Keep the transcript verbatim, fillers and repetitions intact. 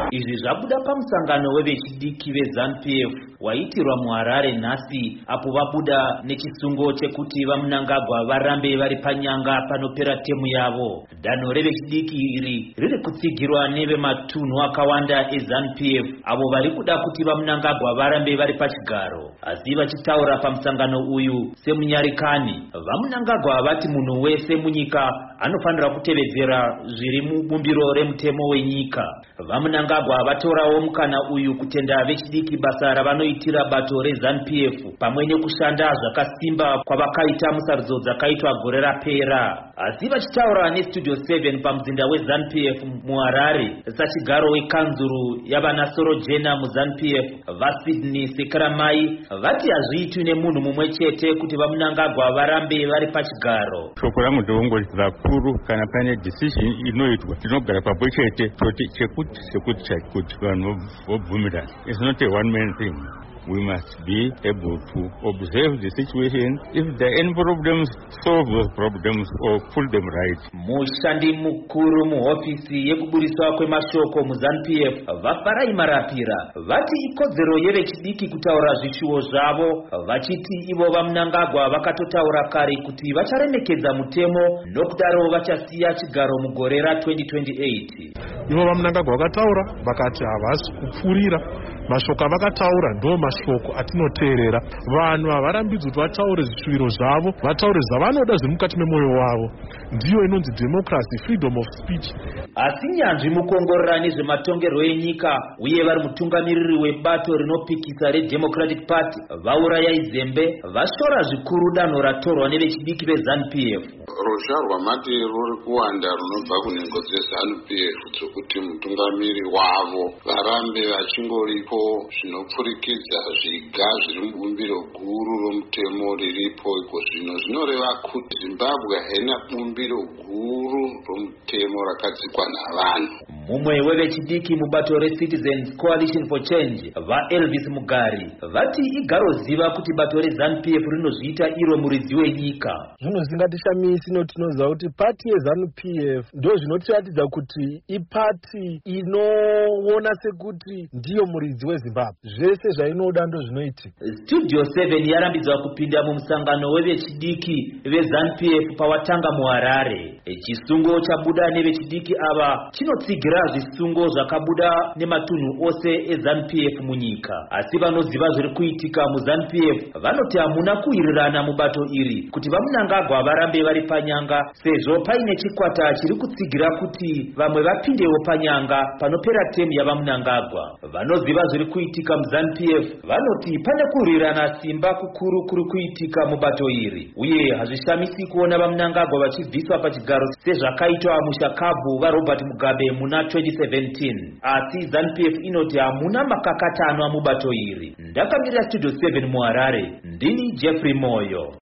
Izvi zvabuda pamusangano wevechidiki veZANU P F waitirwa muHarare nhasi, apo vabuda nechisungo chekuti vaMnangagwa varambe vari panyanga panopera temu yavo. Danho revechidiki iri riri kutsigirwa nevematunhu akawanda eZANU P F avo vari kuda kuti vaMnangagwa varambe vari pachigaro. Asi vachitaura pamusangano uyu semunyarikani, vaMnangagwa vati munhu wese munyika anofanira kutevedzera zviri mubumbiro remutemo wenyika. VaMnangagwa vatorawo mukana uyu kutenda vechidiki basa ravanoitira bato reZANU P F pamwe nekushanda zvakasimba kwavakaita musarudzo dzakaitwa gore rapera. Asi vachitaura neStudio seven pamuzinda weZANU P F muHarare sachigaro wekanzuru yavanasoro jena muZANU P F, vaSydney Sekeramai vati hazviitwi nemunhu mumwe chete kuti vaMnangagwa varambe vari pachigaro. Shoko rangu ndongoti vakuru kana pane decision inoitwa tinogara pamwe chete toti chekuti chekuti chekuti vanhu vobvumirana. It's not a one man thing. We must be able to observe the situation. If there are any problems, solve those problems or pull them right. Mushandi mukuru muhofisi yekuburiswa kwemashoko muZANU P F vaFarai Marapira vati ikodzero yevechidiki kutaura zvishuwo zvavo, vachiti ivo vaMnangagwa vakatotaura kare kuti vacharemekedza mutemo nokudaro vachasiya chigaro mugore ra twenty twenty-eight. Ivo vaMnangagwa vakataura vakati havasi kupfurira mashoko avakataura ndo mashoko atinoteerera. Vanhu havarambidzwi kuti vataure zvishuviro zvavo, vataure zvavanoda zviri mukati memwoyo wavo. Ndiyo inonzi democracy, freedom of speech. Asi nyanzvi mukuongorora nezvematongerwo enyika uye vari mutungamiriri webato rinopikisa reDemocratic Party vaurayai Zembe vashora zvikuru danho ratorwa nevechidiki veZANU P F. Ruzha rwamati ruri kuwanda runobva kunhengo dzeZANU P F dzekuti mutungamiri wavo varambe vachingoripo zvinopfurikidza zviga zviri mubumbiro guru romutemo riripo iko zvino zvinoreva kuti Zimbabwe haina bumbiro guru romutemo rakadzikwa navanhu. Mumwe wevechidiki mubato reCitizens Coalition for Change vaElvis Mugari vati igaroziva kuti bato reZANU P F rinozviita iro muridzi wenyika. Zvino zvingatishamisi notinoziva kuti pati yeZANU P F ndo zvinotiratidza kuti ipati inoona sekuti ndiyo muridzi weZimbabwe. Zvese zvainoda ndo zvinoitika. Studio seven yarambidzwa kupinda mumusangano wevechidiki veZANU P F pawatanga muHarare. Chisungo chabuda nevechidiki ava chinotsigira zvisungo zvakabuda nematunhu ose eZANU P F munyika. Asi vanoziva zviri kuitika muZANU P F vanoti hamuna kuwirirana mubato iri kuti vaMnangagwa varambe vari panyanga, sezvo paine chikwata chiri kutsigira kuti vamwe vapindewo panyanga panopera temu yavaMnangagwa. Vanoziva zviri kuitika muZANU P F vanoti pane kuwirirana simba kukuru kuri kuitika mubato iri, uye hazvishamisi kuona vaMnangagwa vachibviswa pachigaro sezvakaitwa mushakabvu vaRobert Mugabe muna twenty seventeen. Asi ZANU P F inoti hamuna makakatanwa mubato iri. Ndakamirira Studio seven muHarare, ndini Jeffrey Moyo.